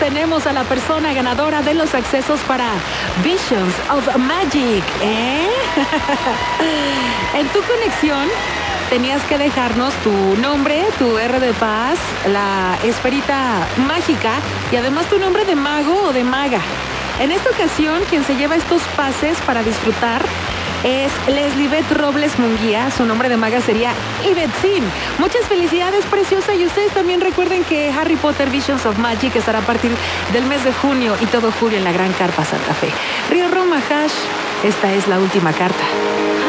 tenemos a la persona ganadora de los accesos para Visions of Magic, ¿eh? En tu conexión tenías que dejarnos tu nombre, tu R de paz, la esferita mágica y además tu nombre de mago o de maga. En esta ocasión, quien se lleva estos pases para disfrutar es Leslibeth Robles Munguía. Su nombre de maga sería Yvette Sin. Muchas felicidades, preciosa. Y ustedes también recuerden que Harry Potter Visions of Magic estará a partir del mes de junio y todo julio en la Gran Carpa Santa Fe. Río Roma Hash, esta es la última carta.